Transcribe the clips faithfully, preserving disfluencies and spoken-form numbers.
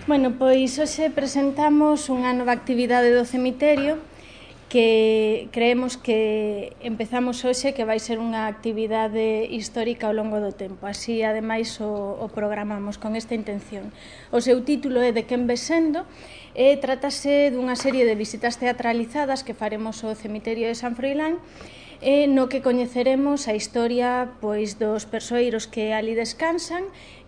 Bueno, pois hoxe presentamos unha nova actividade do cemiterio que creemos que empezamos hoxe que vai ser unha actividade histórica ao longo do tempo. Así, ademais, o, o programamos con esta intención. O seu título é De quen ves sendo e trátase dunha serie de visitas teatralizadas que faremos ao cemiterio de San Froilán e no que coñeceremos a historia pois dos persoeiros que ali descansan,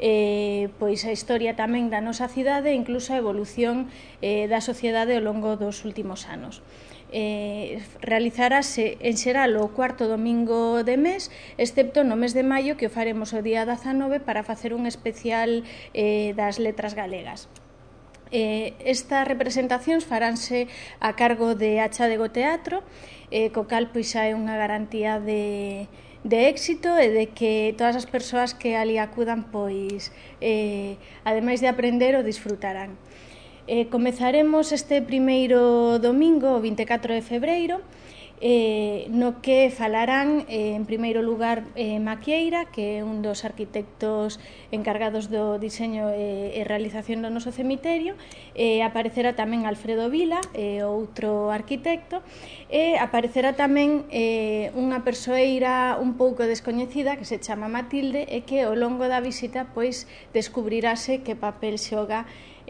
e, pois a historia tamén da nosa cidade e incluso a evolución eh, da sociedade ao longo dos últimos anos. Eh, realizarase en xeral o cuarto domingo de mes, excepto no mes de maio, que o faremos o día dezanove para facer un especial eh, das letras galegas. Eh, estas representacións faránse a cargo de Achádego Teatro, eh, co cal pois xa é unha garantía de, de éxito e de que todas as persoas que ali acudan pois eh, ademais de aprender o disfrutarán. Eh, comezaremos este primeiro domingo, o vinte e catro de febreiro, eh, no que falarán eh, en primeiro lugar eh, Maquieira, que é un dos arquitectos encargados do diseño e, e realización do noso cemiterio, eh, aparecerá tamén Alfredo Vila, eh, outro arquitecto, e aparecerá tamén eh, unha persoeira un pouco descoñecida que se chama Matilde e que ao longo da visita pois descubrirase que papel xoga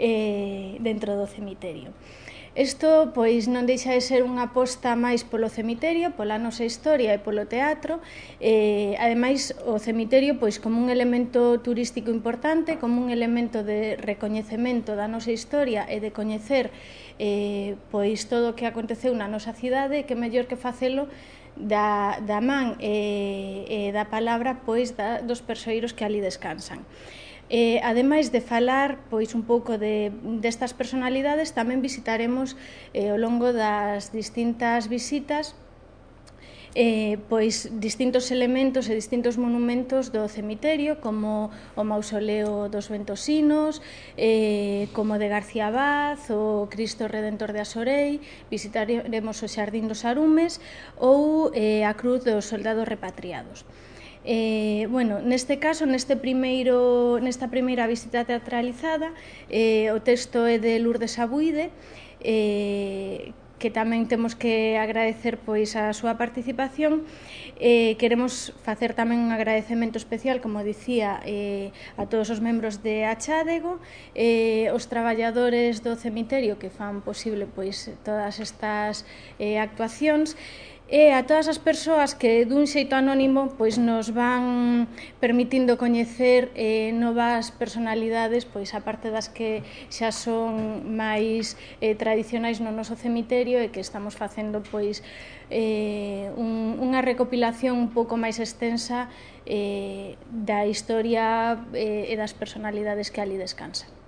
eh, dentro do cemiterio. Isto pois non deixa de ser unha aposta máis polo cemiterio, pola nosa historia e polo teatro, e ademais o cemiterio pois como un elemento turístico importante, como un elemento de recoñecemento da nosa historia e de coñecer eh, pois todo o que aconteceu na nosa cidade, que mellor que facelo da, da man e, e da palabra pois da, dos persoeiros que ali descansan. Eh, ademais de falar pois un pouco de, destas personalidades, tamén visitaremos eh, ao longo das distintas visitas eh, pois distintos elementos e distintos monumentos do cemiterio, como o mausoleo dos Ventosinos, eh, como de García Abad, o Cristo Redentor de Asorei, visitaremos o Xardín dos Arumes ou eh, a Cruz dos Soldados Repatriados. Eh, bueno, neste caso, neste primeiro, nesta primeira visita teatralizada, eh, o texto é de Lourdes Abuide, eh, que tamén temos que agradecer pois a súa participación. Eh, queremos facer tamén un agradecemento especial, como dicía, eh, a todos os membros de Achádego, eh, os traballadores do cemiterio que fan posible pois todas estas eh, actuacións, e a todas as persoas que dun xeito anónimo pois nos van permitindo coñecer eh, novas personalidades, pois a parte das que xa son máis eh, tradicionais no noso cemiterio e que estamos facendo pois eh, un, unha recopilación un pouco máis extensa eh, da historia eh, e das personalidades que ali descansan.